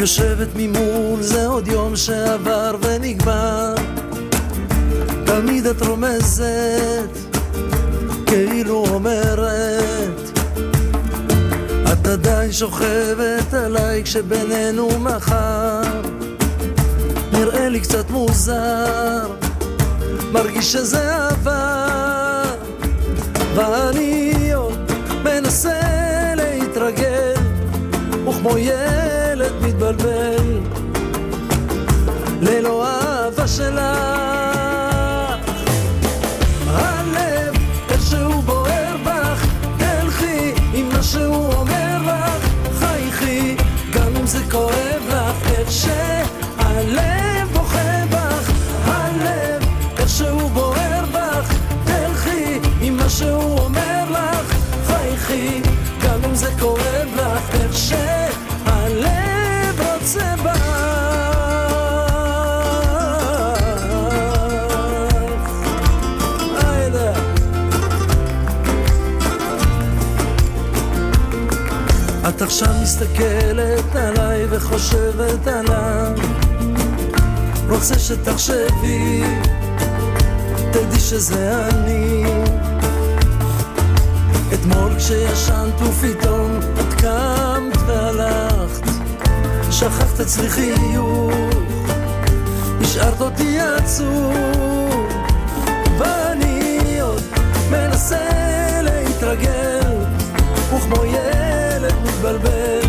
יושבת ממול, זה עוד יום שעבר ונגמר. תמיד את רומזת, כאילו אומרת, את עדיין שוכבת עליי כשבינינו מחר. נראה לי קצת מוזר, מרגיש שזה עבר, ואני עוד מנסה להתרגל, וכמו ילד מתבלבל, ללא אהבה שלך. הלב איכשהו בוער בך, תלכי עם מה שהוא אומר לך, חייכי גם אם זה כואב לך. איך שהלב בוכה בך, הלב איכשהו בוער בך, תלכי עם מה שהוא אומר לך, חייכי גם אם זה כואב לך. איך שהלב רוצה בך. את עכשיו מסתכלת עליי וחושבת עליו, רוצה שתחשבי, תדעי שזה אני. אתמול כשישנת ופתאום את קמת והלכת, שכחת אצלי חיוך, השארת אותי עצוב, ואני עוד מנסה להתרגל, וכמו ילד מתבלבל,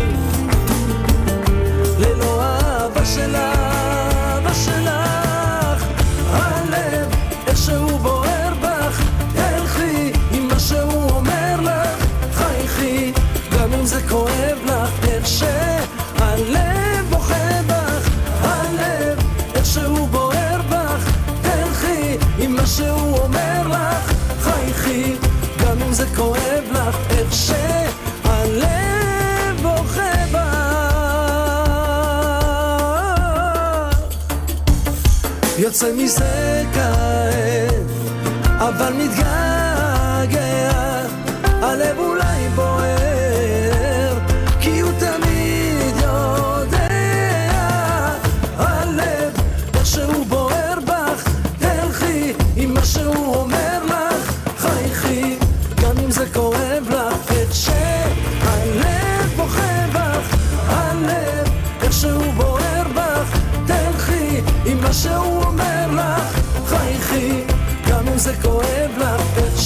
ללא אהבה שלך, אהבה שלך. הלב איכשהו בוער בך, תלכי עם מה שהוא אומר לך, חייכי גם אם זה כואב לך. איך שהלב בוכה בך, הלב איכשהו בוער בך, תלכי עם מה שהוא אומר לך, חייכי גם אם זה כואב לך. איך שהלב בוכה בך. יוצא מזה כעת, אבל מתגעגע, הלב אולי בוער, כי הוא תמיד יודע. הלב איכשהו בוער בך, תלכי עם מה שהוא אומר לך, חייכי גם אם זה כואב לך. איך שהלב בוכה בך, הלב איכשהו בוער בך, תלכי עם מה שהוא אומר לך, חייכי גם אם זה כואב לך. איך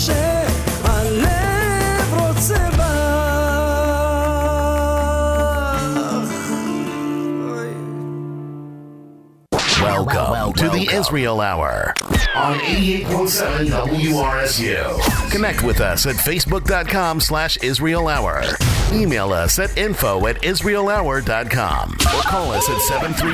שהלב רוצה בך. Welcome to the Israel Hour on 88.7 WRSU. Connect with us at facebook.com/Israel Hour. Email us at info@israelhour.com or call us at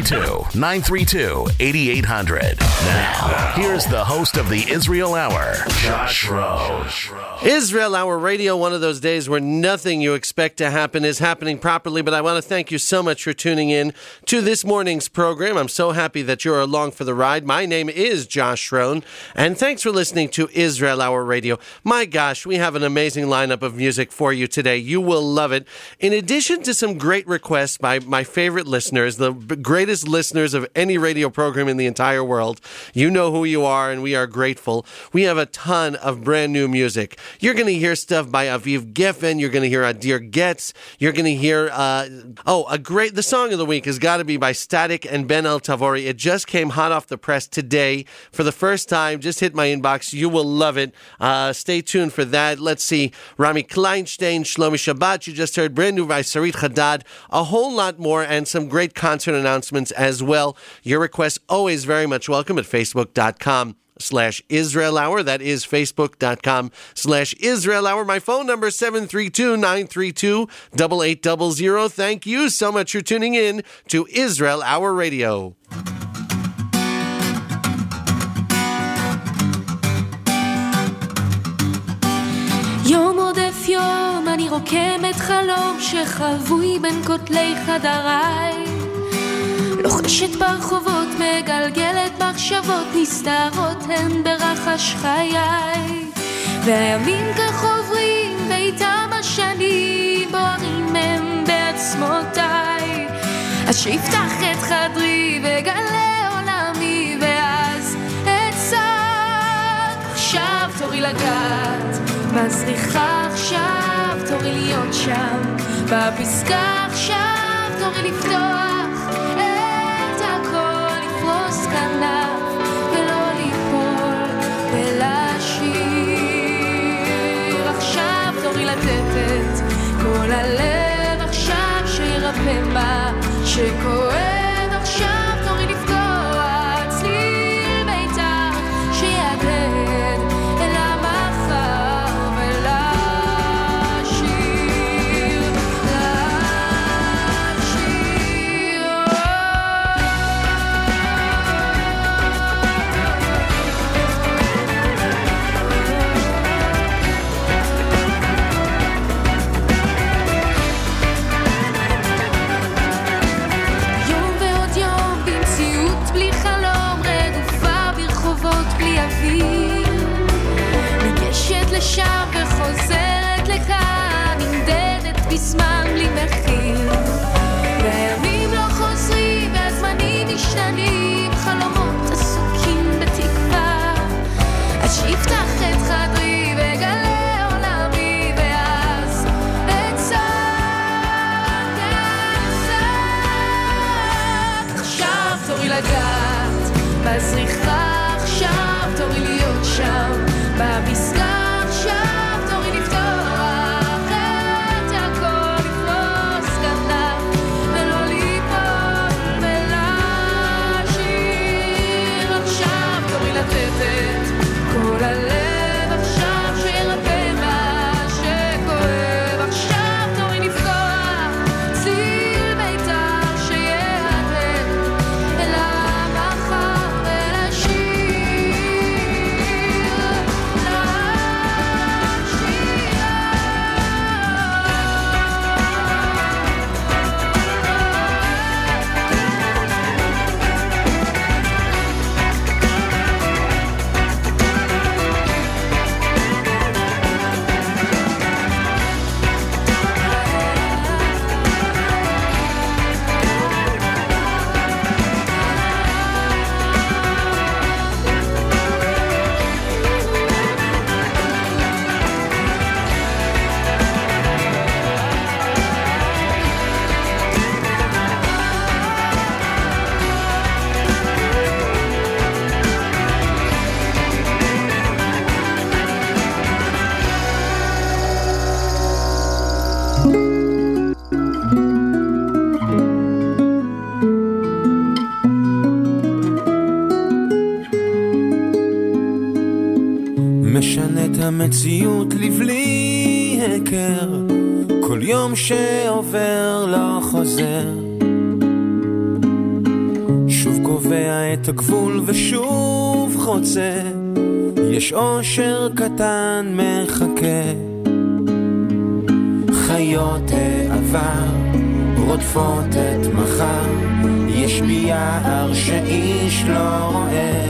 732-932-8800. Now, here's the host of the Israel Hour, Josh Rowe. Israel Hour Radio, one of those days where nothing you expect to happen is happening properly, but I want to thank you so much for tuning in to this morning's program. I'm so happy that you're along for the ride. My name is Josh Rohn, and thanks for listening to Israel Hour Radio. My gosh, we have an amazing lineup of music for you today. You will love it. In addition to some great requests by my favorite listeners, the greatest listeners of any radio program in the entire world, you know who you are, and we are grateful. We have a ton of brand new music. You're going to hear stuff by Aviv Geffen. You're going to hear Adir Getz. You're going to hear, the song of the week has got to be by Static and Ben El Tavori. It just came hot off the press today for the first time. Just hit my inbox. You will love it. Stay tuned for that. Let's see. Rami Kleinstein, Shlomi Shabbat. You just heard brand new by Sarit Haddad. A whole lot more and some great concert announcements as well. Your requests always very much welcome at facebook.com/Israel Hour. That is facebook.com/Israel Hour. My phone number 732-932-8800. Thank you so much for tuning in to Israel Hour Radio. יום עודף יום אני רוקמת חלום שחבוי בין כותלי חדריי, לוחשת ברחובות מגלגלת מחשבות נסתרות הן ברחש חיי, והימים כך עוברים ואיתם השנים בוערים הם בעצמותיי. אז שיפתח את חדרי וגלה עולמי, ואז אצעק עכשיו תורי לגעת בזריחה, עכשיו תורי להיות שם בפסקה, עכשיו תורי לפתוח את הכל, לפרוס כנף ולא ליפול ולשיר. עכשיו תורי לתת את כל הלב, עכשיו שירפא מה שכואב, עכשיו תורי לפתוח צליל ביתר שיהדהד אל המחר ולשיר, לשיר. יום ועוד יום במציאות בלי חלום, רדופה ברחובות בלי אוויר, ניגשת לשם וחוזרת לכאן, נמדדת בזמן בלי מחיר, והימים לא חוזרים והזמנים משתנים, חלומות עסוקים בתקווה, אז שיפתח את חדרי וגלה עולמי, ואז אצעק, עכשיו תורי לגעת בזריחה, עכשיו תורי להיות שם בפסקה, עכשיו תורי לפתוח את הכל, לפרוס כנף ולא ליפול ולשיר. עכשיו תורי לתת את כל הלב, עכשיו שירפא מה שכואב, עכשיו תורי לפתוח צליל ביתר שיהדהד אל המחר ולשיר, משנה את המציאות לבלי הכר, כל יום שעובר לא חוזר, שוב קובע את הגבול ושוב חוצה, יש אושר קטן מחכה, חיות העבר רודפות את מחר, יש בי יער שאיש לא רואה,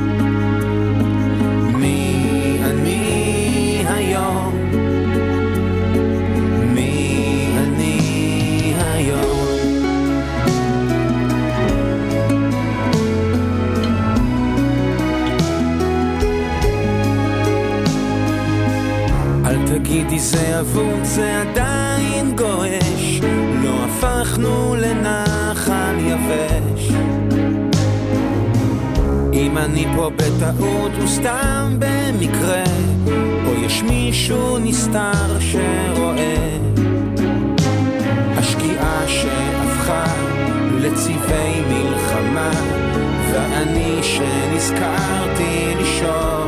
תגידי זה אבוד, זה עדיין גועש, לא הפכנו לנחל יבש, אם אני פה בטעות וסתם במקרה, או יש מישהו נסתר שרואה, השקיעה שהפכה לצבעי מלחמה, ואני שנזכרתי לשאול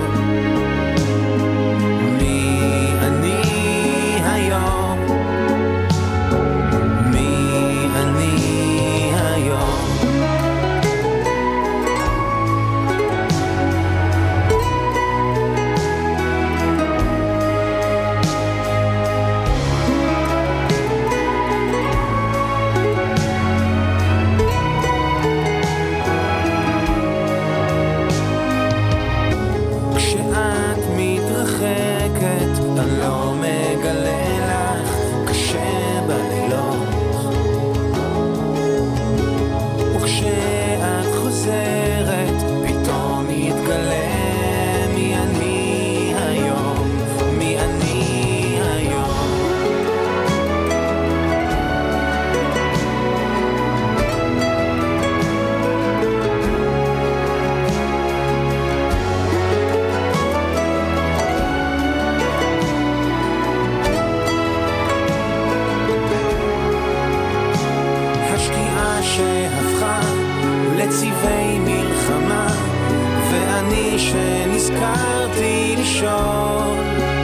נזכרתי לשאול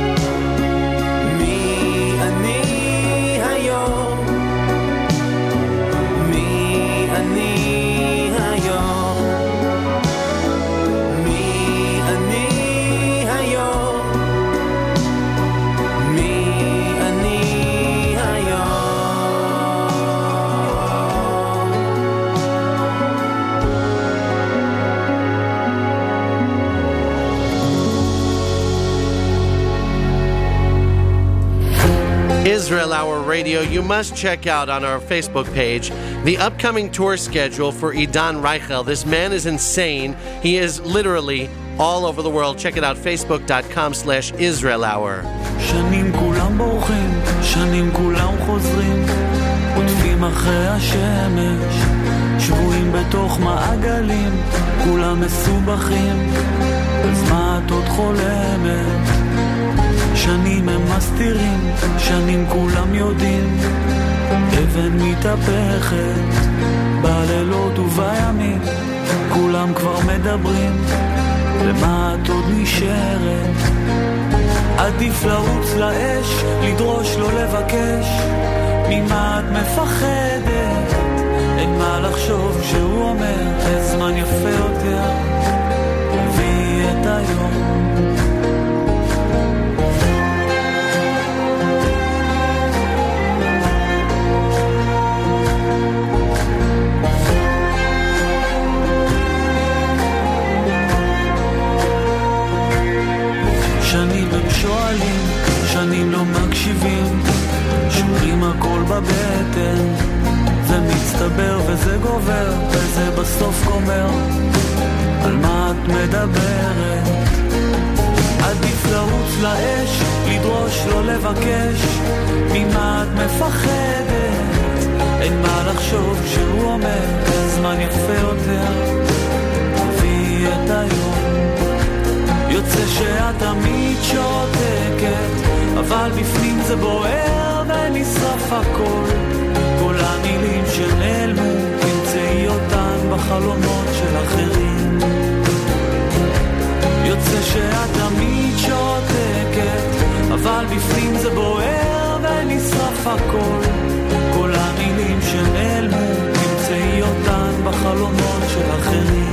מי אני היום, מי אני היום, מי אני היום, מי אני היום. Israel Hour Radio. You must check out on our Facebook page the upcoming tour schedule for Idan Reichel. This man is insane. He is literally all over the world. Check it out, facebook.com/Israel Hour. שנים כולם בורחים, שנים כולם חוזרים, עוטפים אחרי השמש, שבועים בתוך מעגלים, כולם מסובכים, אז מה את עוד חולמת? שנים הם מסתירים, שנים כולם יודעים, אבן מתהפכת, בלילות ובימים, כולם כבר מדברים, למה את עוד נשארת? עדיף לרוץ לאש, לדרוש לא לבקש, ממה את מפחדת? אין מה לחשוב שהוא אומר, הזמן יפה יותר, הביא את היום. שנים הם שואלים, שנים לא מקשיבים, שומרים הכל בבטן, זה מצטבר וזה גובר, וזה בסוף גומר, על מה את מדברת? עדיף לרוץ לאש, לדרוש לא לבקש, ממה את מפחדת? אין מה לחשוב שהוא אומר, הזמן יפה יותר, הביא את היום. יוצא שאת תמיד שותקת, אבל בפנים זה בוער ונשרף הכל, כל המילים שנעלמו, תמצאי אותן בחלומות של אחרים. יוצא שאת תמיד שותקת, אבל בפנים זה בוער ונשרף הכל, כל המילים שנעלמו, תמצאי אותן בחלומות של אחרים.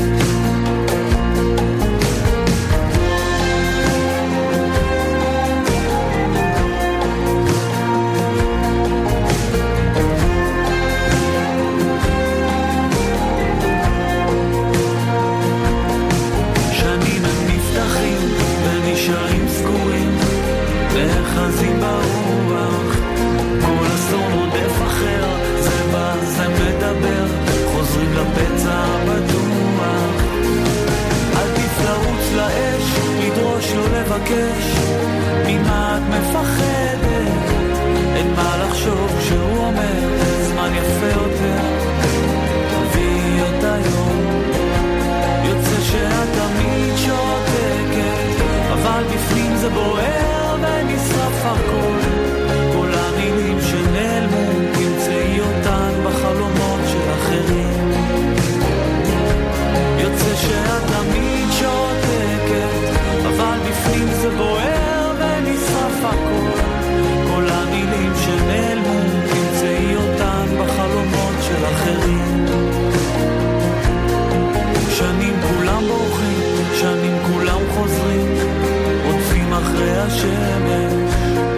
נשארים סגורים, לחזים ברוח, כל אסון עודף אחר, זה בא, זה מדבר, חוזרים לפצע בטוח. עדיף לרוץ לאש, לדרוש לא לבקש, ממה את מפחדת? אין מה לחשוב כשהוא אומר, זמן יפה יותר, תביא את היום. יוצא שאת תמיד שותקת, אבל בפנים זה בוער ונשרף הכל, כל המילים שנעלמו, תמצאי אותן בחלומות של אחרים. יוצא שאת תמיד שותקת, אבל בפנים זה בוער ונשרף הכל, כל המילים שנעלמו, תמצאי אותן בחלומות של אחרים. שנים כולם בורחים, שנים כולם חוזרים, עוטפים אחרי השמש.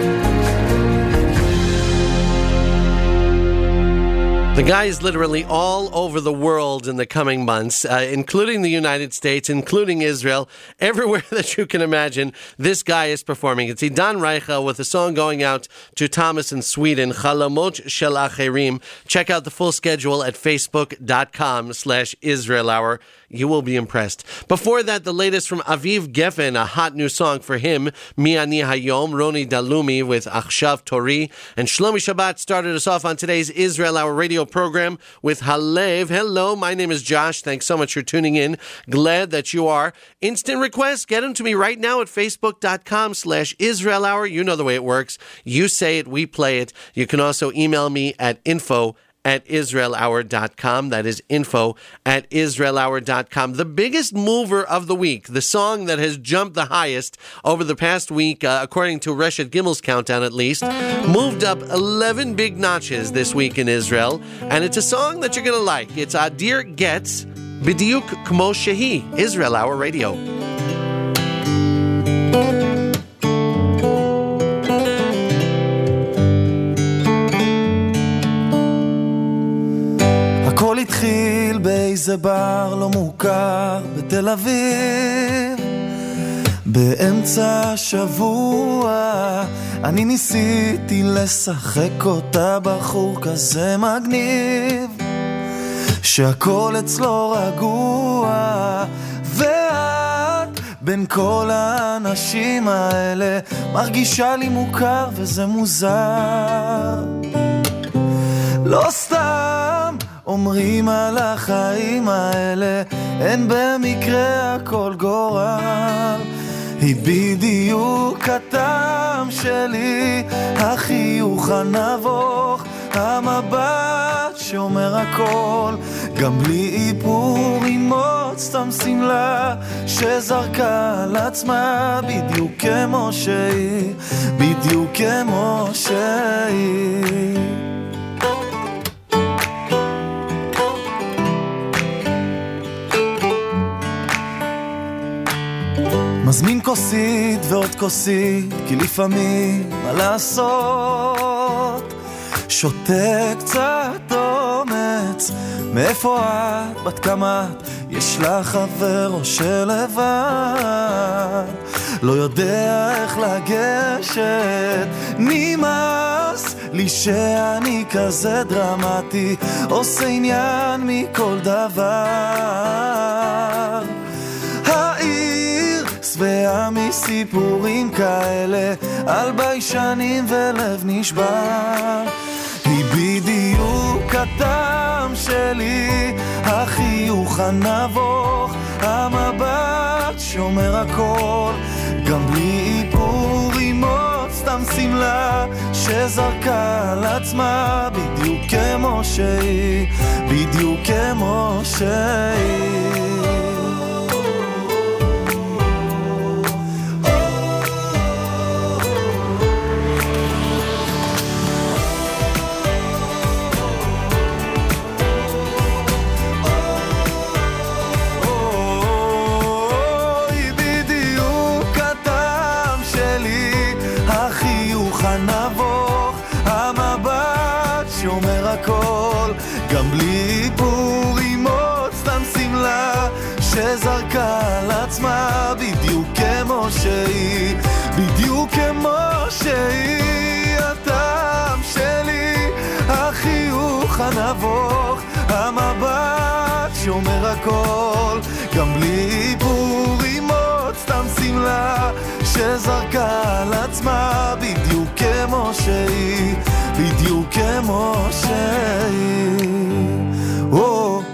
The guy is literally all over the world in the coming months, including the United States, including Israel. Everywhere that you can imagine, this guy is performing. It's Idan Reichel with a song going out to Thomas in Sweden, Chalamot Shel Acherim. Check out the full schedule at facebook.com/Israel Hour. You will be impressed. Before that, the latest from Aviv Geffen, a hot new song for him, Mi Ani Hayom, Roni Dalumi with Achshav Tori. And Shlomi Shabbat started us off on today's Israel Hour radio program with Halev. Hello, my name is Josh. Thanks so much for tuning in. Glad that you are. Instant requests, get them to me right now at facebook.com/Israel Hour. You know the way it works. You say it, we play it. You can also email me at info info@israelhour.com. That is info@israelhour.com. The biggest mover of the week, the song that has jumped the highest over the past week, according to Reshet Gimmel's countdown at least, moved up 11 big notches this week in Israel. And it's a song that you're going to like. It's Adir Getz, B'diuk Kmo Shehi, Israel Hour Radio. הכל התחיל באיזה בר לא מוכר בתל אביב באמצע השבוע אני ניסיתי לשחק אותה בחור כזה מגניב שהכל אצלו רגוע ואת בין כל האנשים האלה מרגישה לי מוכר וזה מוזר לא סתם אומרים על החיים האלה אין במקרה הכל גורל היא בדיוק הטעם שלי החיוך הנבוך המבט שאומר הכל גם בלי איפור אימות סתם סמלה שזרקה על עצמה בדיוק כמו שהיא בדיוק כמו שהיא מזמין כוסית ועוד כוסית כי לפעמים מה לעשות שותה קצת אומץ מאיפה את בת כמה יש לך חבר או שלבד לא יודע איך לגשת נמאס לי שאני כזה דרמטי עושה עניין מכל דבר שבעה מסיפורים כאלה על ביישנים ולב נשבר היא בדיוק הטעם שלי החיוך הנבוך המבט שאומר הכל גם בלי איפור אימות סתם סמלה שזרקה על עצמה בדיוק כמו שהיא בדיוק כמו שהיא גם בלי איפור אימות סתם סמלה שזרקה על עצמה בדיוק כמו שהיא בדיוק כמו שהיא הטעם שלי החיוך הנבוך המבט שאומר הכל גם בלי איפור אימות סתם סמלה שזרקה על עצמה בדיוק כמו שהיא בדיוק כמו שהיא או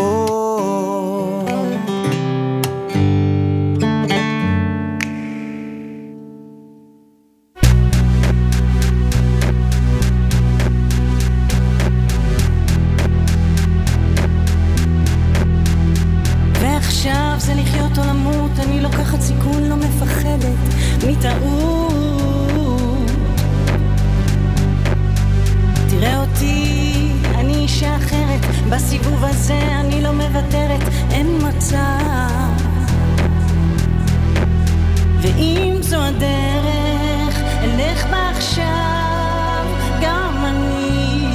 ועכשיו זה לחיות או למות אני לוקחת סיכון לא מפחדת מטעות תראה אותי, אני אישה אחרת בסיבוב הזה אני לא מוותרת אין מצב ואם זו הדרך אלך בה עכשיו גם אני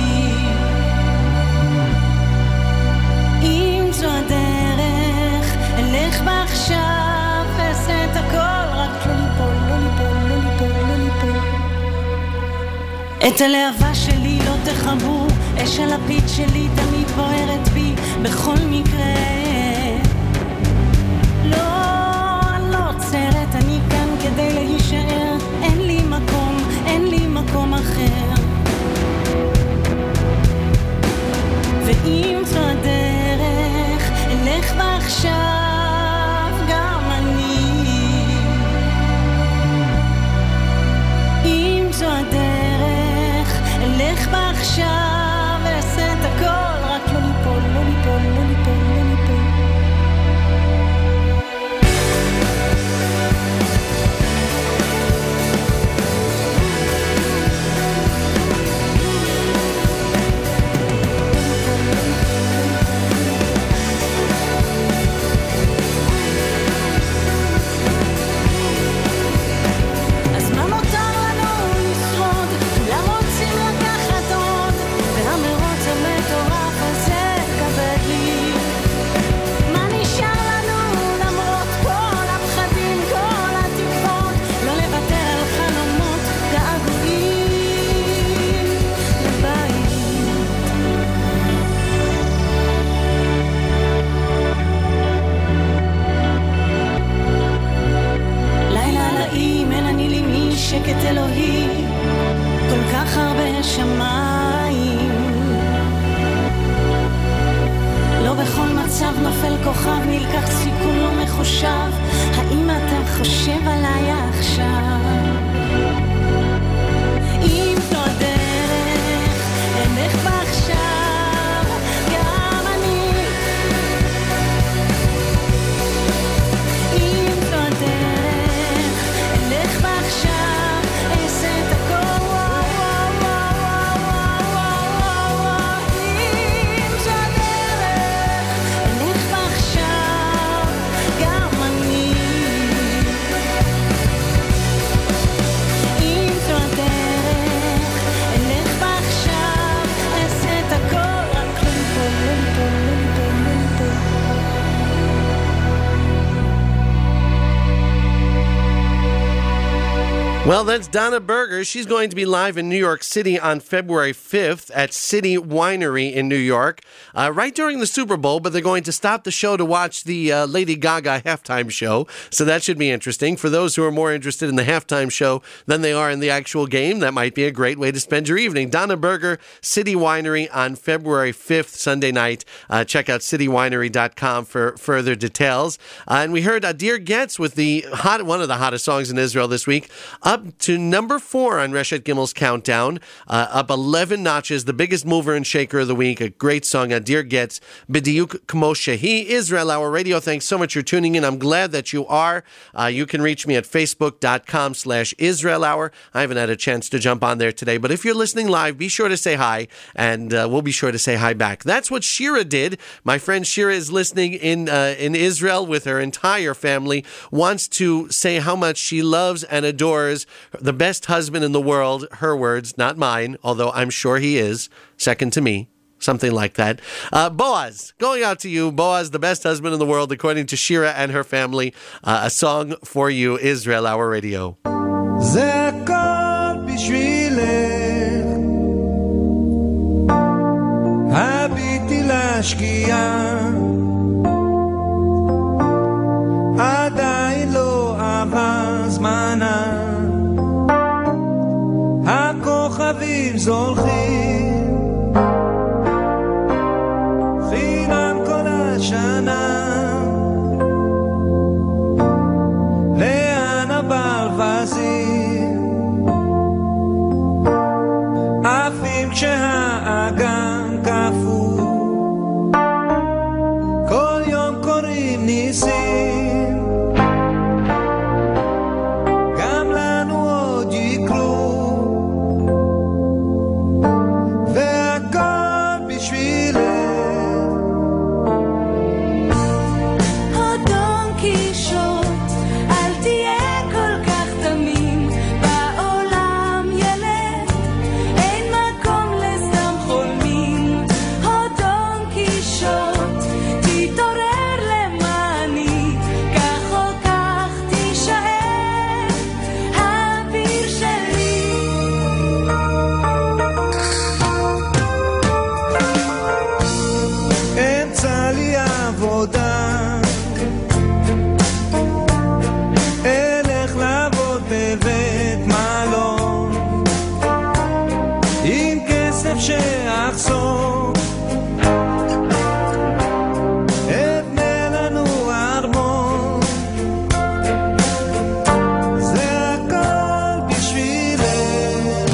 אם זו הדרך אלך בה עכשיו ועשה את הכל רק לא ליפול, לא ליפול, לא ליפול, לא ליפול את הלהבה שלי לא תחבו אש הלפיד שלי תמיד בוערת בי בכל מקרה לא, אני לא עוצרת אני כאן כדי להישאר אין לי מקום אחר ואם זו הדרך אלך בה עכשיו גם אני אם זו הדרך אלך בה עכשיו ועשה את הכל Well, that's Donna Berger. She's going to be live in New York City on February 5th at City Winery in New York, right during the Super Bowl, but they're going to stop the show to watch the Lady Gaga halftime show, so that should be interesting. For those who are more interested in the halftime show than they are in the actual game, that might be a great way to spend your evening. Donna Berger, City Winery on February 5th, Sunday night. Check out citywinery.com for further details. And we heard Adir Getz with one of the hottest songs in Israel this week, up to number 4 on Reshet Gimel's countdown, up 11 notches, the biggest mover and shaker of the week. A great song, Adir Getz, B'diuk Kmo Shehi. Israel Hour Radio, thanks so much for tuning in. I'm glad that you are. You can reach me at facebook.com/Israel Hour. I haven't had a chance to jump on there today, but if you're listening live, be sure to say hi, and we'll be sure to say hi back. That's what Shira did. My friend Shira is listening in Israel with her entire family, wants to say how much she loves and adores the best husband in the world, her words, not mine, although I'm sure he is, second to me, something like that. Boaz, going out to you, Boaz, the best husband in the world, according to Shira and her family. A song for you, Israel Hour Radio. זה הכל בשבילך, הביטי להשקיע, עדיין לא עבר זמנה, הכוכבים זולחים, חינם כל השנה, לאן הברווזים עפים כשהאגם קפוא, כל יום קוראים ניסים, גם לנו עוד יקרו, והכל בשבילך. דון קישוט, אל תהיה כל כך תמים, בעולם ילד, אין מקום לסתם חולמים. דון קישוט, תתעורר למעני, כך או כך תישאר האוויר שלי. אמצע לי עבודה, אלך לעבוד בבית מלון, עם כסף שאחסוך, אבנה לנו ארמון, זה הכל בשבילך.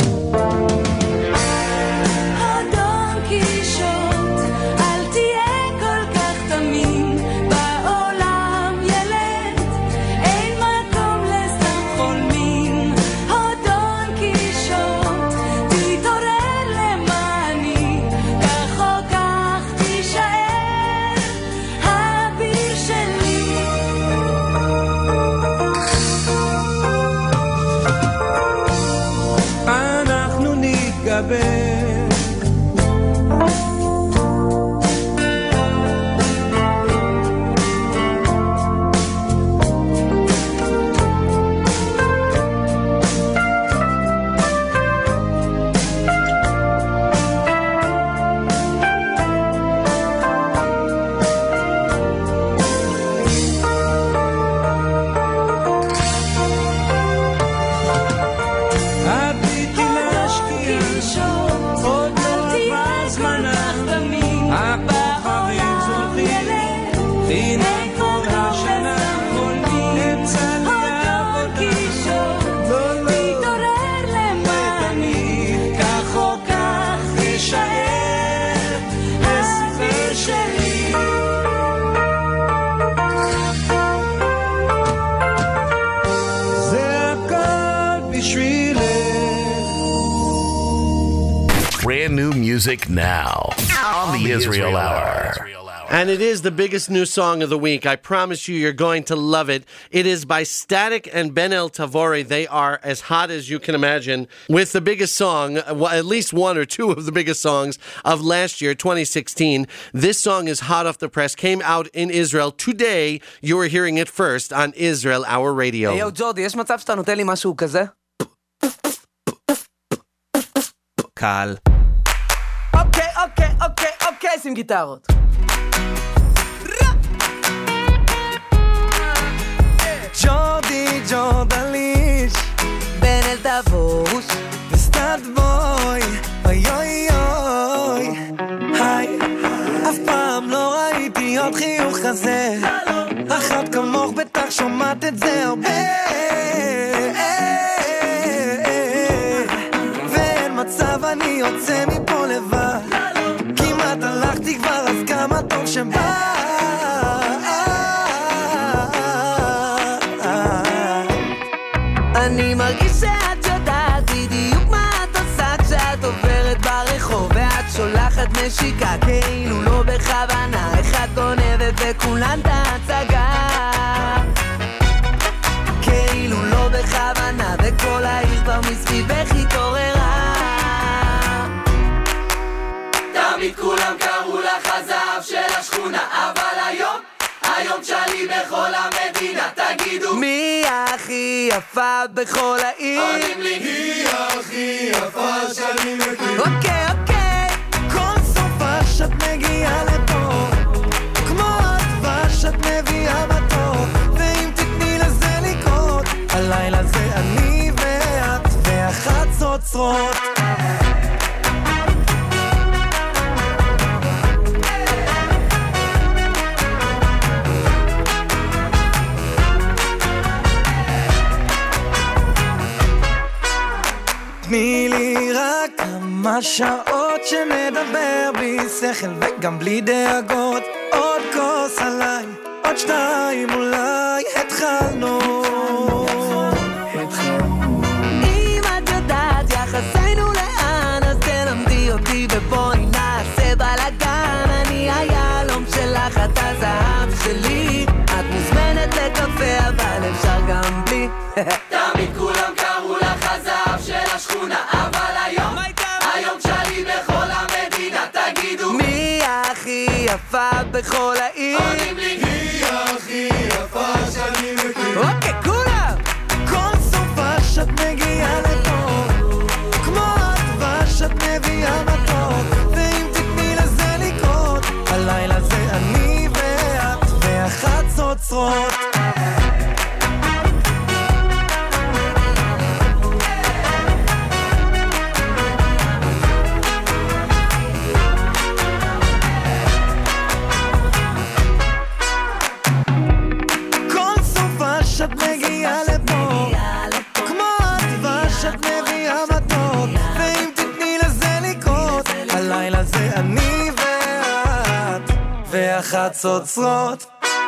דון קישוט, אל תהיה כל כך תמים, בעולם ילד, אין מקום לסתם חולמים. דון קישוט, תתעורר למעני, כך או כך תישאר האוויר שלי. אנחנו נתגבר, הביטי להשקיע, עוד לא עבר זמנה, הכוכבים זולחים, חינם כל השנה, אמצע לי עבודה, לא תתעורר למעני, כך או כך תישאר האוויר שלי. זה הכל בשבילך. Brand new music now on the Israel Hour. And it is the biggest new song of the week. I promise you, you're going to love it. It is by Static and Ben El Tavori. They are as hot as you can imagine with the biggest song, at least one or two of the biggest songs of last year, 2016. This song is hot off the press, came out in Israel today. You are hearing it first on Israel Hour Radio. יו ג'ורדי, יש מצב שאתה נותן לי משהו כזה? קל. אוקיי, שים גיטרות. ג'ורדי ג'ורדליש בן אל תבוש וסטאט בוי אוי אוי אוי היי אף פעם לא ראיתי עוד חיוך כזה אחת כמוך בטח שומעת את זה הרבה ואין מצב אני יוצא מפה לבד כמעט הלכתי כבר אז כמה טוב שבא אני מרגיש שאת יודעת בדיוק מה את עושה כשאת עוברת ברחוב ואת שולחת נשיקה כאילו לא בכוונה אחד גונבת וכולן את ההצגה כאילו לא בכוונה וכל העיר כבר מסביבך התעוררה תמיד כולם קראו לך הזהב של השכונה אבל היום שלי בכל המדינה תגידו מי הכי יפה בכל העיר? עונים לי היא הכי יפה שאני מכיר אוקיי כל סופה שאת מגיעה לפה כמו הדבש שאת מביאה בתור ואם תתני לזה לקרות הלילה זה אני ואת והחצוצרות תני לי רק כמה שעות שנדבר בלי שכל וגם בלי דאגות עוד כוס עליי, עוד שתיים אולי התחלנו אם את יודעת יחסינו לאן אז תלמדי אותי ובואי נעשה בלגן אני היהלום שלך את הזהב שלי את מוזמנת לקפה אבל אפשר גם בלי תמיד כולם קראו לך הזהב של השכונה אבל היום שלי בכל המדינה תגידו מי הכי יפה בכל העיר? עונים לי היא הכי יפה שאני מכיר אוקיי, כולם! כל סופה שאת מגיעה לפה כמו הדבש שאת מביאה בתור ואם תתני לזה לקרות הלילה זה אני ואת והחצוצרות שאת מגיעה לפה כמו הדבש שאת מביאה מתוק ואם תתני לזה לקרות הלילה זה אני ואת והחצוצרות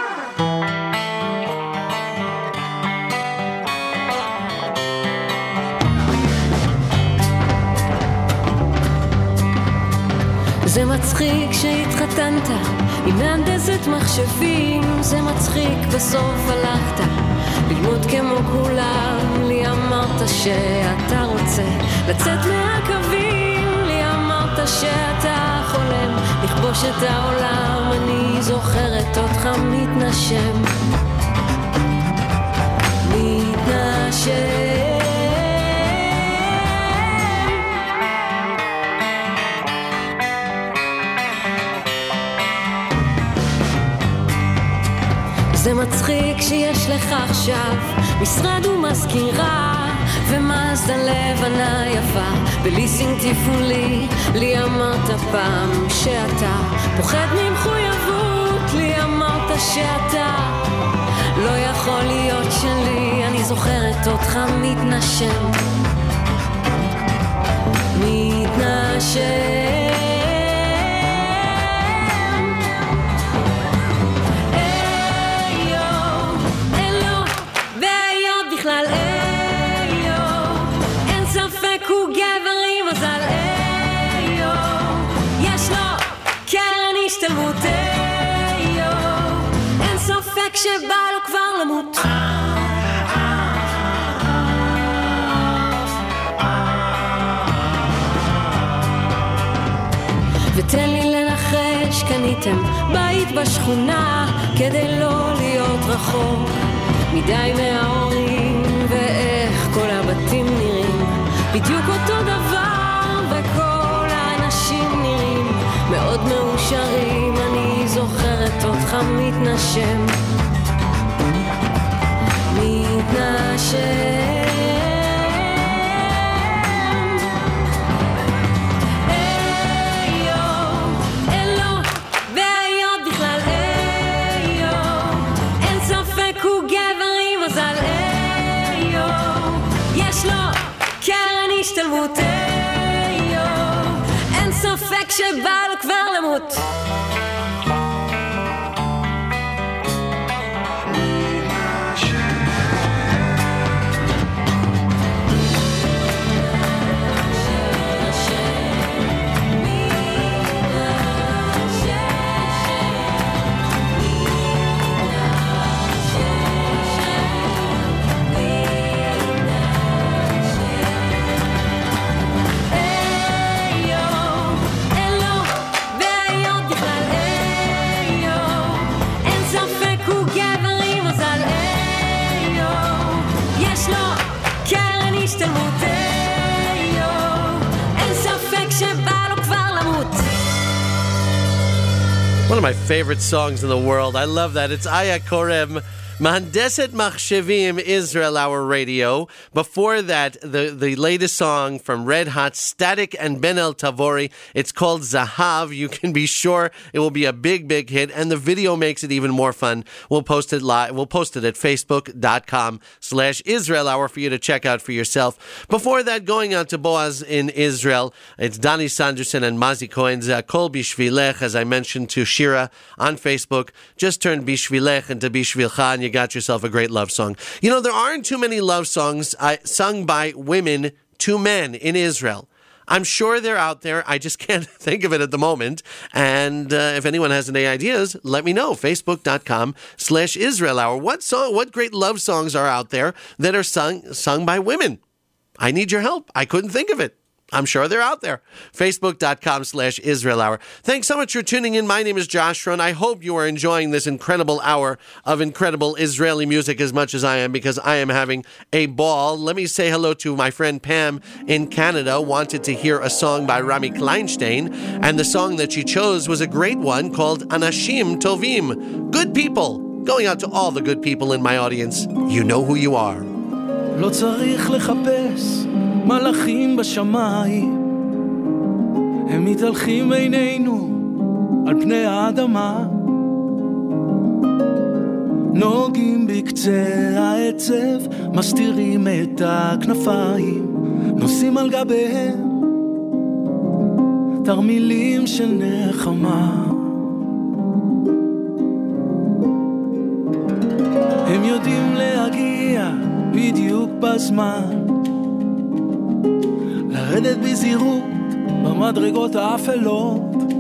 זה מצחיק שהתחתנת עם מהנדסת מחשבים זה מצחיק בסוף הלכת ללמוד כמו כולם לי אמרת שאתה רוצה לצאת מהקווים לי אמרת שאתה חולם לכבוש את העולם אני זוכרת אותך מתנשם זה מצחיק שיש לך עכשיו משרד ומזכירה ומאזדה לבנה יפה בליסינג תפעולי לי אמרת פעם שאתה פוחד ממחויבות לי אמרת שאתה לא יכול להיות שלי אני זוכרת אותך מתנשם השתלמות בניתם בית בשכונה כדי לא להיות רחוק מדי מההורים, ואיך כל הבתים נראים בדיוק אותו דבר, וכל האנשים נראים מאוד מאושרים. אני זוכרת אותך מתנשם, מתנשם. השתלמות, אין ספק שבא לו כבר למות. One of my favorite songs in the world. I love that. It's Aya Korem, Mahandeset Machshevim, Israel Hour Radio. Before that, the latest song from Red Hot, Static and Ben El Tavori. It's called Zahav. You can be sure it will be a big, big hit, and the video makes it even more fun. We'll post it live. We'll post it at facebook.com/Israel Hour for you to check out for yourself. Before that, going out to Boaz in Israel, it's Dani Sanderson and Mazi Cohen's Kol Bishvilech, as I mentioned to Shira on Facebook. Just turn Bishvilech into Bishvilcha, and you got yourself a great love song. You know, there aren't too many love songs sung by women to men in Israel. I'm sure they're out there. I just can't think of it at the moment. And if anyone has any ideas, let me know. Facebook.com/Israel Hour. What great love songs are out there that are sung by women? I need your help. I couldn't think of it. I'm sure they're out there. Facebook.com/Israel Hour. Thanks so much for tuning in. My name is Josh Rohn. I hope you are enjoying this incredible hour of incredible Israeli music as much as I am, because I am having a ball. Let me say hello to my friend Pam in Canada. Wanted to hear a song by Rami Kleinstein, and the song that she chose was a great one called Anashim Tovim. Good people. Going out to all the good people in my audience. You know who you are. לא צריך לחפש מלאכים בשמיים, הם מתהלכים בינינו על פני האדמה, נוגעים בקצה העצב, מסתירים את הכנפיים, נוסעים על גביהם תרמילים של נחמה. הם יודעים להגיע בדיוק בזמן, לרדת בזהירות במדרגות האפלות,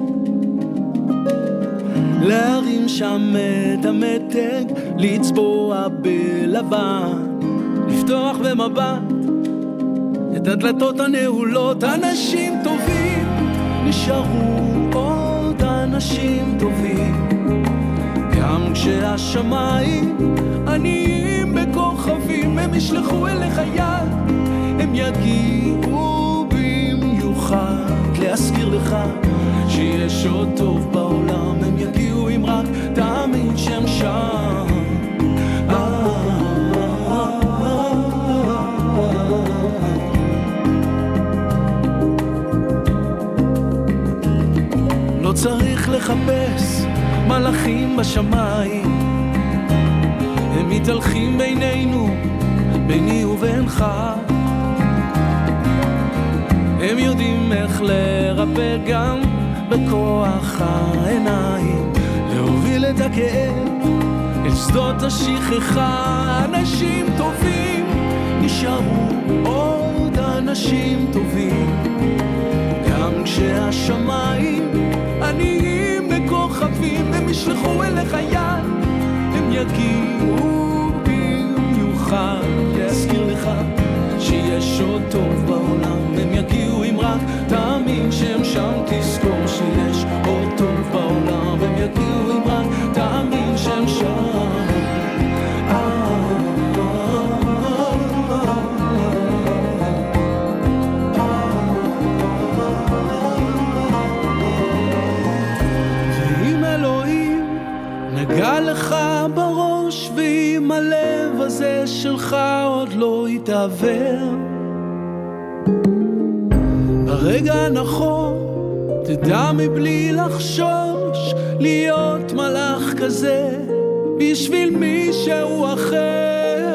להרים שם את המתג, לצבוע בלבן, לפתוח במבט את הדלתות הנעולות. אנשים טובים, נשארו עוד אנשים טובים, גם כשהשמיים עניים בכוכבים, הם ישלחו אליך יד, הם יגיעו במיוחד להזכיר לך שיש עוד טוב בעולם, הם יגיעו אם רק תאמין שהם שם. לא צריך לחפש מלאכים בשמיים, הם מתהלכים בינינו, ביני ובינך, הם יודעים איך לרפא גם בכוח העיניים, להוביל את הכאב אל שדות השכחה. אנשים טובים, נשארו עוד אנשים טובים, גם כשהשמיים עניים בכוכבים, הם ישלחו אליך יד, הם יגיעו במיוחד להזכיר לך שיש עוד טוב בעולם. הם יגיעו אם רק תאמין שהם שם, תזכור שיש עוד טוב בעולם. הם יגיעו אם רק תאמין שהם שם. ואם אלוהים נגע לך בראש, ואם הלב הזה שלך עוד לא יתעבר, ברגע הנכון תדע מבלי לחשוש להיות מלאך כזה בשביל מישהו אחר.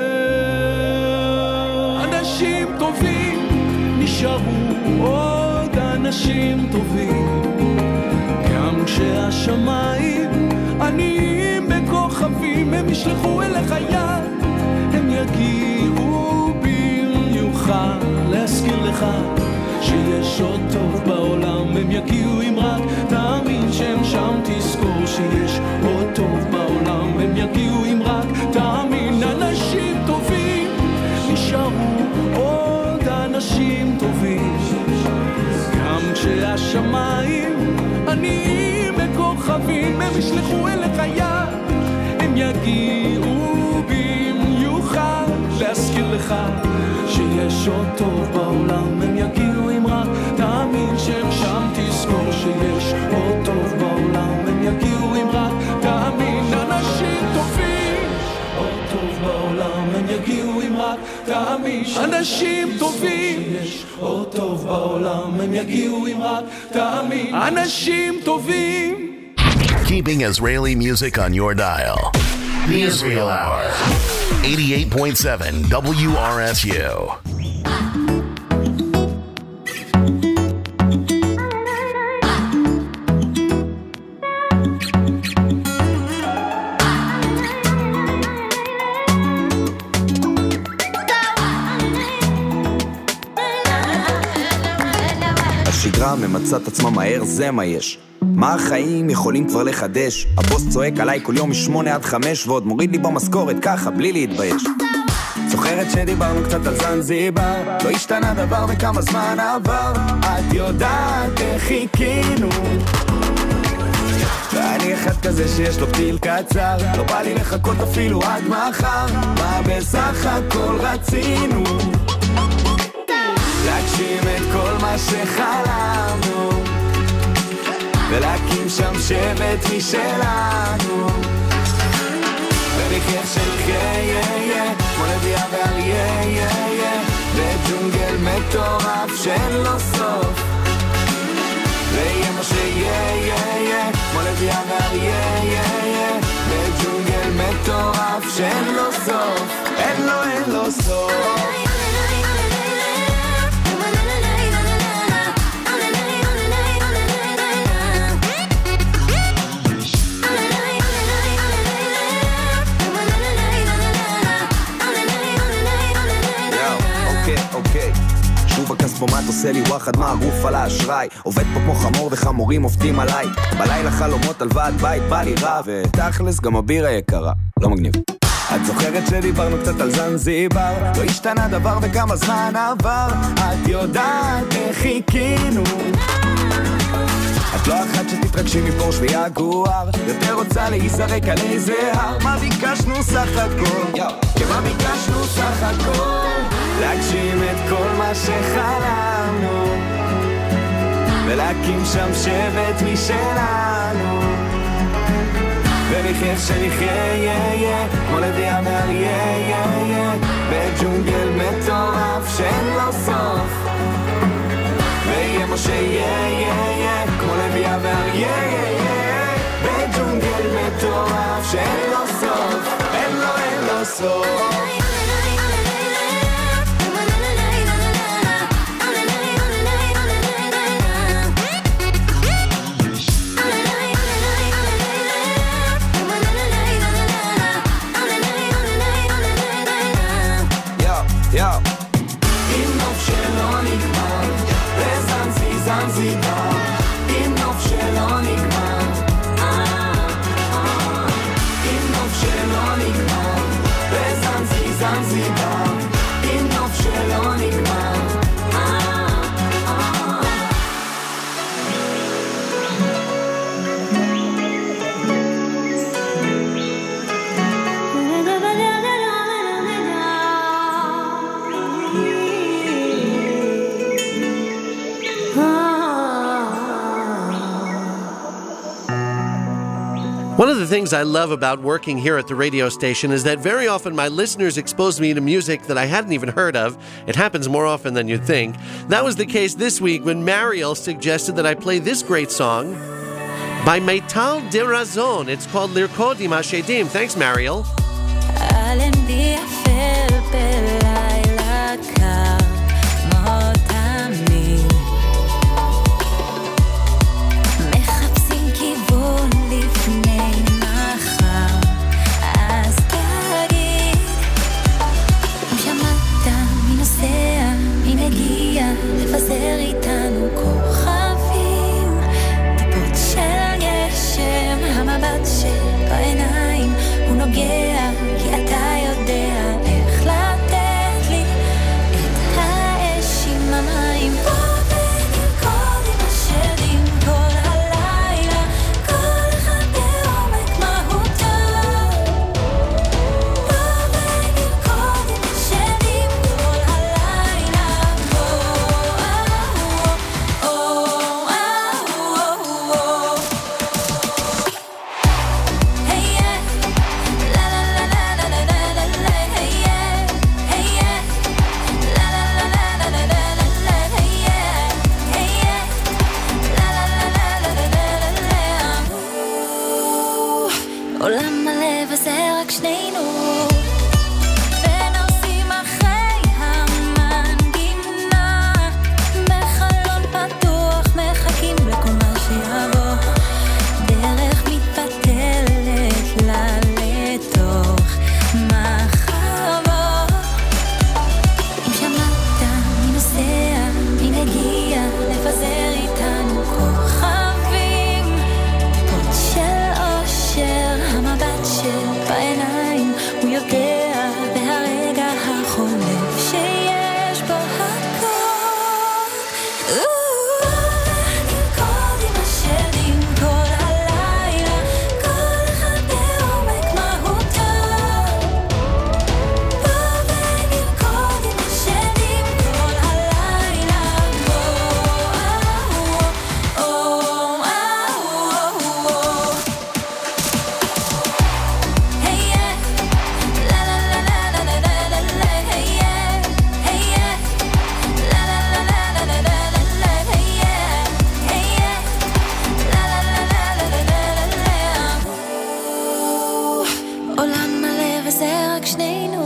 אנשים טובים נשארו עוד אנשים טובים, גם כשהשמיים עניים בכוכבים, הם ישלחו אליך יד, הם יגיעו במיוחד להזכיר לך שיש עוד טוב בעולם. הם יגיעו אם רק תאמין שהם שם, תזכור שיש עוד טוב בעולם. הם יגיעו אם רק תאמין. אנשים טובים נשארו עוד אנשים טובים, גם כשהשמיים עניים בכוכבים, הם ישלחו אליך יד, הם יגיעו במיוחד להזכיר לך שיש עוד טוב בעולם. הם יגיעו אם רק תאמין שהם שם, תזכור שיש עוד טוב בעולם. הם יגיעו אם רק תאמין. אנשים טובים עוד טוב בעולם. הם יגיעו אם רק תאמין. אנשים טובים יש עוד טוב בעולם. הם יגיעו אם רק תאמין. אנשים טובים. Keeping Israeli music on your dial. The Israel Hour. 88.7 WRSU. השגרה ממצאת עצמה מהר, זה מה יש. מה החיים יכולים כבר לחדש? הבוס צועק עליי כל יום מ8 עד 5, ועוד מוריד לי במשכורת ככה בלי להתבייש. זוכרת שדיברנו קצת על זנזיבר, לא השתנה דבר וכמה זמן עבר. את יודעת איך חיכינו, ואני אחד כזה שיש לו פתיל קצר, לא בא לי לחכות אפילו עד מחר. מה בסך הכל רצינו? להגשים את כל מה שחלמנו, ולהקים שם שבט משלנו, ונחיה שנחיה כמו לביאה ואריה, בג'ונגל מטורף שאין לו סוף. ויהיה מה שיהיה כמו לביאה ואריה, בג'ונגל מטורף שאין לו סוף. אין לו סוף. שוב הכספומט עושה לי וואחד מערוף על האשראי, עובד פה כמו חמור וחמורים עובדים עליי. בלילה חלומות על ועד בית בא לי רע, ותכלס גם הבירה יקרה, לא מגניב. את זוכרת שדיברנו קצת על זנזיבר, לא השתנה דבר וכמה זמן עבר. את יודעת איך חיכינו, את לא אחת שתתרגשי מפורש ויגואר, יותר רוצה להיזרק על איזה הר. מה ביקשנו סך הכל? מה ביקשנו סך הכל? להגשים את כל מה שחלמנו, ולהקים שם שבט משלנו, ונחיה שנחיה כמו לביאה ואריה, בג'ונגל מטורף שאין לו סוף. ויהיה מה שיהיה כמו לביאה ואריה, בג'ונגל מטורף שאין לו סוף. אין לו סוף. עם נוף שלא נגמר, זנזיבר, עם נוף שלא נגמר, עם נוף שלא נגמר, בזנזיבר. things I love about working here at the radio station is that very often my listeners expose me to music that I hadn't even heard of. It happens more often than you'd think. That was the case this week when Mariel suggested that I play this great song by Meital de Razon. It's called Lirkod im Hashedim. Thanks, Mariel. לפזר איתנו כוכבים, טיפות של גשם, המבט של בעיניים הוא נוגע, כי אתה יודע איך לתת לי את האש עם המים. בוא ונרקוד עם השדים כל הלילה, כל אחד בעומק מהותו. בוא ונרקוד עם השדים כל הלילה. עולם מלא וזה רק שנינו, ונוסעים אחרי המנגינה, בחלון פתוח מחכים לכל מה שיבוא, דרך מתפתלת לה לתוך מחבוא. אם שמעת מי נוסע, מי מגיע, לפזר איתנו כוכבים, טיפות של אושר, המבט של בעיניים הוא יודע בהרגע החולף שיש בו הכל. נרקוד עם השדים כל הלילה, כל אחד בעומק מהותו. בוא ונרקוד עם השדים כל הלילה. עולם מלא וזה רק שנינו.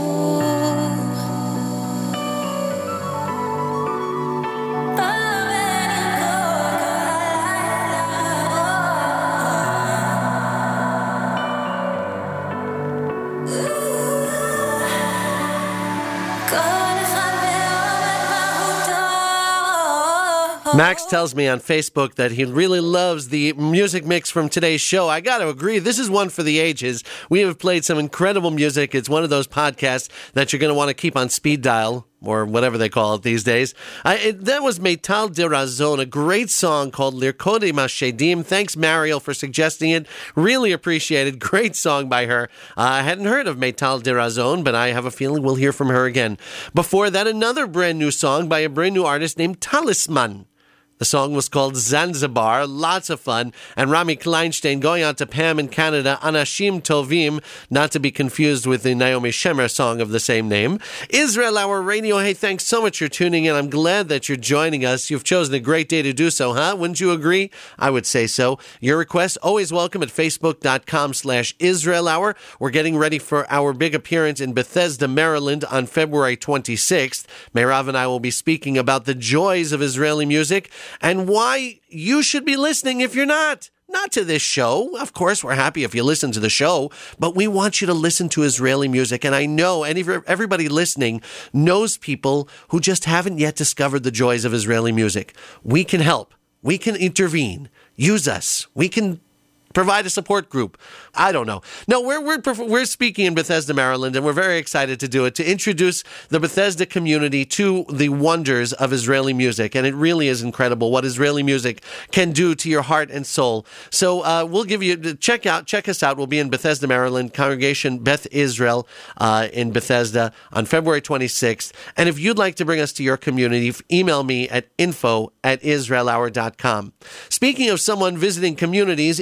Max tells me on Facebook that he really loves the music mix from today's show. I got to agree, this is one for the ages. We have played some incredible music. It's one of those podcasts that you're going to want to keep on speed dial, or whatever they call it these days. That was Meital de Razon, a great song called Lirkod im Hashedim. Thanks, Mariel, for suggesting it. Really appreciated. Great song by her. I hadn't heard of Meital de Razon, but I have a feeling we'll hear from her again. Before that, another brand new song by a brand new artist named Talisman. The song was called Zanzibar, lots of fun, and Rami Kleinstein going out to Pam in Canada, Anashim Tovim, not to be confused with the Naomi Shemer song of the same name. Israel Hour Radio, hey, thanks so much for tuning in. I'm glad that you're joining us. You've chosen a great day to do so, huh? Wouldn't you agree? I would say so. Your requests always welcome at facebook.com/Israel Hour. We're getting ready for our big appearance in Bethesda, Maryland on February 26th. Meirav and I will be speaking about the joys of Israeli music and why you should be listening if you're not. Not to this show. Of course, we're happy if you listen to the show, but we want you to listen to Israeli music. And I know everybody listening knows people who just haven't yet discovered the joys of Israeli music. We can help. We can intervene. Use us. We can provide a support group. I don't know. No, we're speaking in Bethesda, Maryland, and we're very excited to do it, to introduce the Bethesda community to the wonders of Israeli music. And it really is incredible what Israeli music can do to your heart and soul. So we'll give you, check us out. We'll be in Bethesda, Maryland, Congregation Beth Israel in Bethesda on February 26th. And if you'd like to bring us to your community, email me at info@israelhour.com. Speaking of someone visiting communities, it's Ivry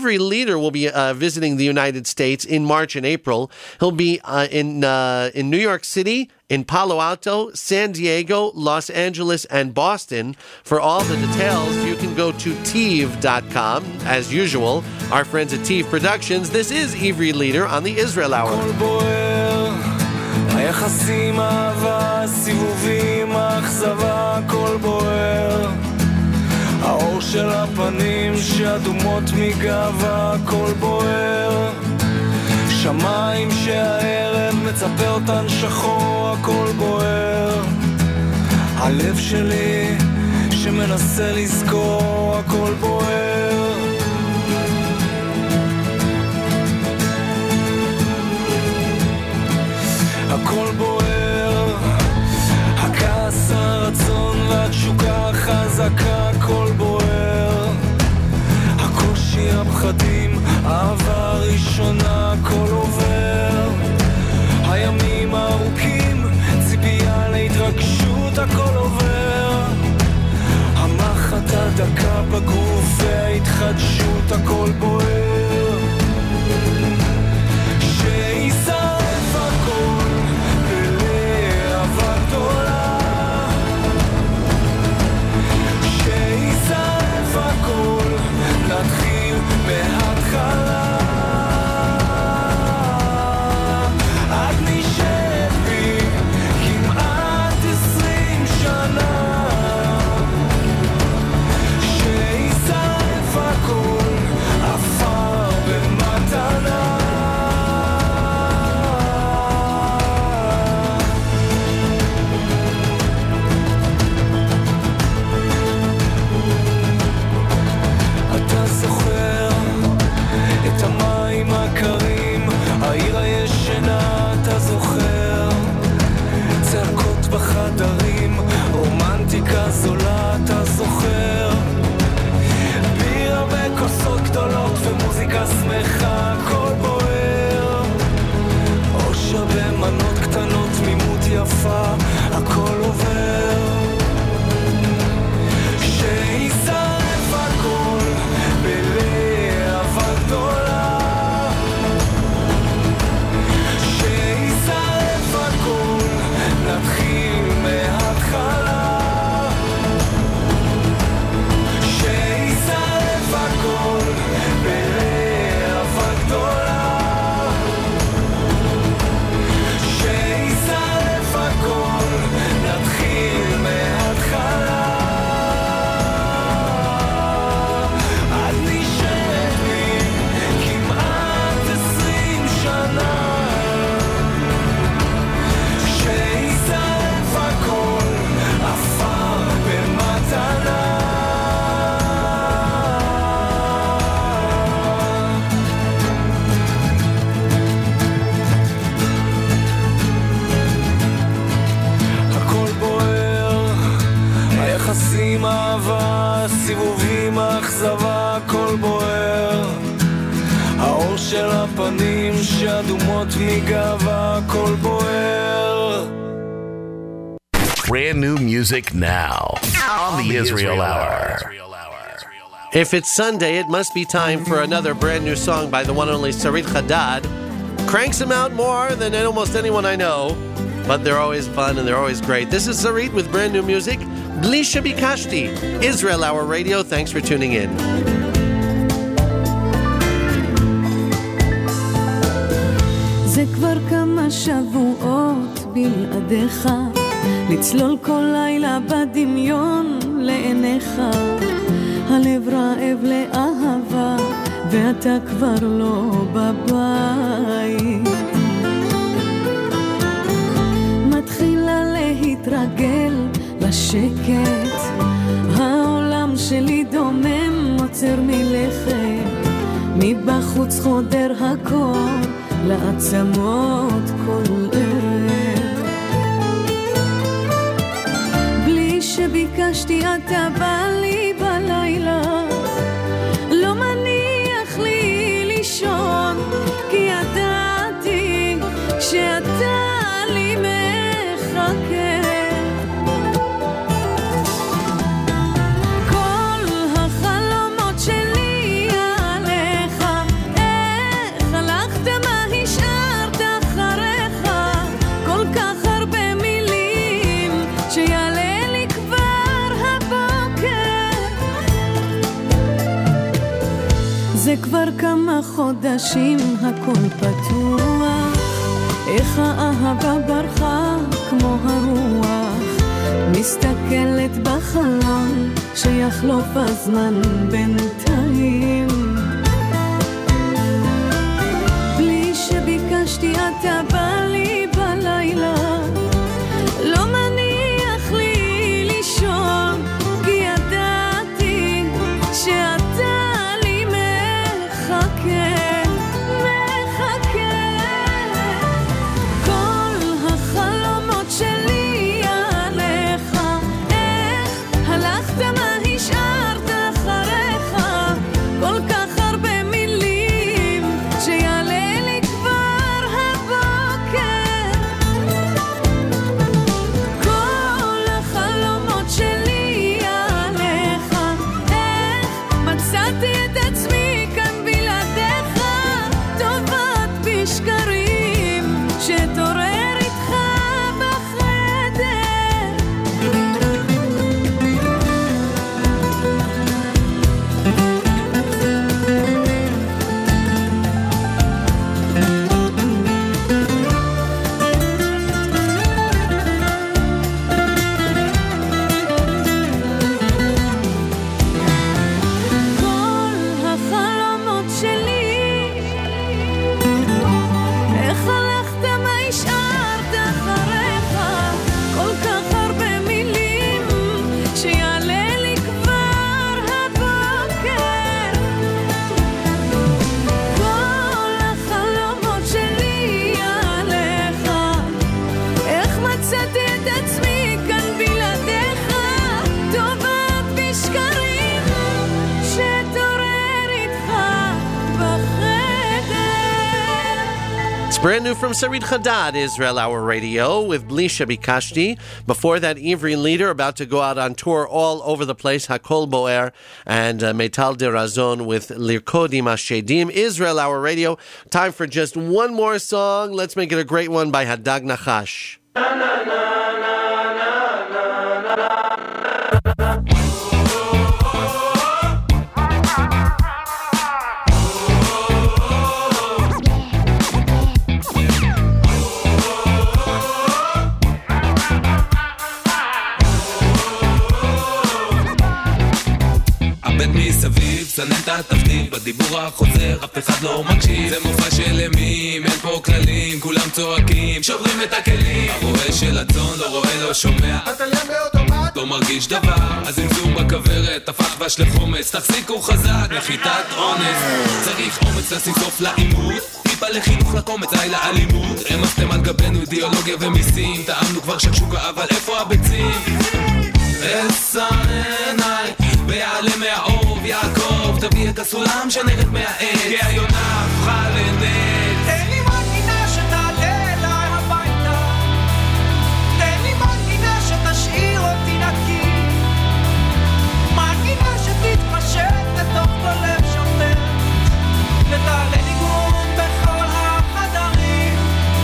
Ivry Leader will be visiting the United States in March and April. He'll be in New York City, in Palo Alto, San Diego, Los Angeles, and Boston. For all the details, you can go to TIV.com. As usual, our friends at TIV Productions. This is Ivry Leader on the Israel Hour. היחסים, אהבה, סיבובים, אכזבה, הכל בוער. האור של הפנים שאדומות מגאווה, הכל בוער. שמיים שהערב מצפה אותן שחור, הכל בוער. הלב שלי שמנסה לזכור, הכל בוער. הכל בוער, הכעס, הרצון והתשוקה החזקה, הכל בוער. הקושי, הפחדים, האהבה הראשונה, הכל עובר. הימים הארוכים, ציפייה להתרגשות, הכל עובר. המחט הדקה בגוף וההתחדשות, הכל בוער. שישרף הכל בלהבה גדולה, שישרף הכל, נתחיל מההתחלה. את נשארת בי כמעט 20 שנה, שישרף הכל, עפר במתנה. אתה זוכר את המים הקרים, העיר הישנה, אתה זוכר צעקות בחדרים, רומנטיקה זולה, אתה זוכר בירה בכוסות גדולות ומוזיקה שמחה, הכל בוער. אושר במנות קטנות, תמימות יפה, הכל עובר. שישרף הכל בלהבה גדולה, שישרף הכל, נתחיל מההתחלה. שישרף הכל בלהבה גדולה, שישרף הכל, נתחיל מההתחלה. את נשארת בי כמעט 20 שנה, שישרף הכל, עפר במתנה. הכל בוער, היחסים, אהבה, סיבובים, האכזבה, הכל בוער. האור של הפנים שאדומות מגאווה, הכל בוער. Brand new music now on the Israel Hour. If it's Sunday, it must be time for another brand new song by the one and only Sarit Hadad. Cranks them out more than almost anyone I know, but they're always fun and they're always great. This is Sarit with brand new music, Bli Shebikashti, Israel Hour Radio. Thanks for tuning in. זה כבר כמה שבועות בלעדיך, לצלול כל לילה בדמיון לעיניך. הלב רעב לאהבה ואתה כבר לא בבית. מתחילה להתרגל לשקט, העולם שלי דומם, עוצר מלכת. מבחוץ חודר הכל לעצמות כל ערב. בלי שביקשתי אתה בא לי בלילה, לא מניח לי לישון, כי ידעתי שאתה לי מחכה. כל החלומות שלי עליך החודשים הכל פתוח, איך האהבה ברחה כמו הרוח, מסתכלת בחלום שיחלוף הזמן בינתיים, בלי שביקשתי אתה בא לי בלילה, לא מניח לי לישון, כי ידעתי שאתה לי מחכה, מחכה. כל החלומות שלי עליך, איך הלכת מה השארת אחריך, כל כך הרבה מילים שיעלה לי כבר הבוקר, כל החלומות שלי עליך, איך מצאתי את עצמי כאן בלעדיך, טובות בשקרים שתורר איתך בחדר. כל החלומות שלי, איך הלכת מה השארת אחריך, כל כך הרבה מילים שיעלה לי כבר הבוקר, כל החלומות שלי עליך, איך מצאתי את עצמי כאן בלעדיך, טובות בשקרים שתורר איתך בחדר. It's brand new from Sarid Haddad, Israel Hour Radio, with Bli Shebikashti. Before that, Ivri Leader, about to go out on tour all over the place, Hakol Boer, and Metal de Razon with Lirkodim Ashedim. Israel Hour Radio. Time for just one more song. Let's make it a great one by Hadag Nachash. הבט מסביב, סנן את התפקיד, בדיבור החוזר, אף אחד לא מקשיב. זה מופע של ימים, אין פה כללים, כולם צועקים, שוברים את הכלים. הרועה של הצאן לא רואה, לא שומע, התליין באוטומט, לא מרגיש דבר. הזמזום בכוורת, הפך דבש לחומץ, תחזיקו חזק, נחיתת אונס. צריך אומץ לשים סוף לעימות, טיפה לחינוך לקומץ, היי לאלימות. רמסתם על גבינו אידיאולוגיה ומיסים, טעמנו כבר שקשוקה, אבל איפה הביצים? עשר עיניי ויעלה מהאור יעקב, תביא את הסולם שנרד מהעץ, כי היונה הפכה לנץ. תן לי מנגינה שתעלה אליי הביתה, תן לי מנגינה שתשאיר אותי נקי, מנגינה שתתפשט לתוך כל לב שוטר, ותעלה ניגון בכל החדרים.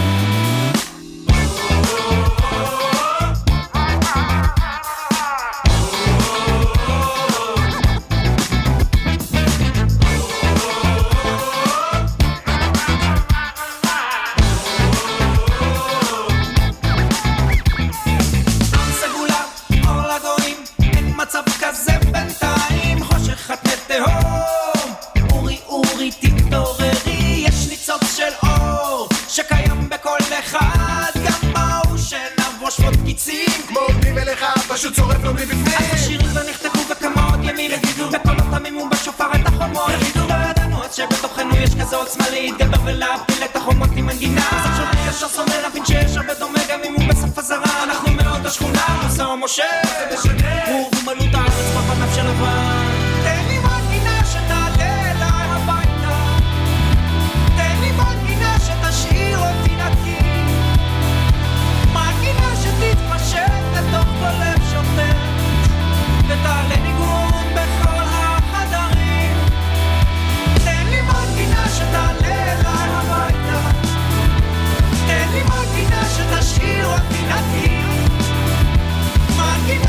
מצב כזה בינתיים, חושך עד תהום. אורי אורי תתעוררי, יש ניצוץ של אור שקיים בכל אחד, גם באור שנבוא שבות קיצים כמו בלי מלך, פשוט צורף לו מבפנים. אז השירים לא נכתבו וכמה עוד ימים יגידו, בקולות תמימו בשופר את החומות יגידו. לא ידענו אז שבתוכנו יש כזו עוצמה להתגבר ולהפיל את החומות עם מנגינה. אז עכשיו ישר שומע להבין שיש הרבה דומה גם אם הוא בסוף הזרה. אנחנו מאוד השכונה, מוסר משה זה משנה, הוא מלא את הארץ בפניו של לבן. תן לי מנגינה שתעלה אליי הביתה, תן לי מנגינה שתשאיר אותי נקי, מנגינה שתתפשט לתוך כל לב שוטר, ותעלה ניגון בכל החדרים. תן לי מנגינה שתעלה אליי הביתה, תן לי מנגינה שתשאיר אותי נקי, מנגינה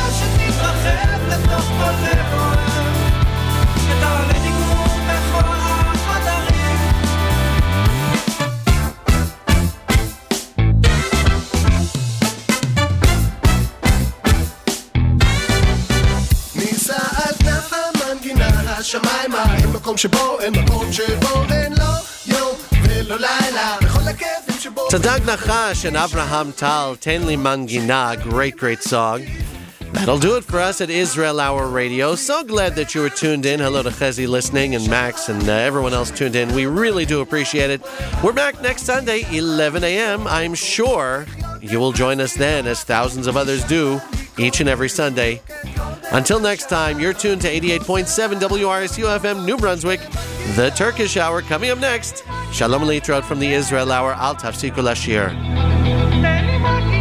מקום שבו אין מקום שבו אין לו יום ולא לילה בכל הכאבים שבו Tadag Nachash and Abraham Tal, Tenli Mangina, great song. That'll do it for us at Israel Hour Radio. So glad that you were tuned in. Hello to Chezi listening and Max and everyone else tuned in. We really do appreciate it. We're back next Sunday, 11 a.m. I'm sure you will join us then, as thousands of others do each and every Sunday. Until next time, you're tuned to 88.7 WRSU FM New Brunswick, the Turkish Hour. Coming up next, Shalom Alitrot from the Israel Hour. Al Tafsiku Lashir.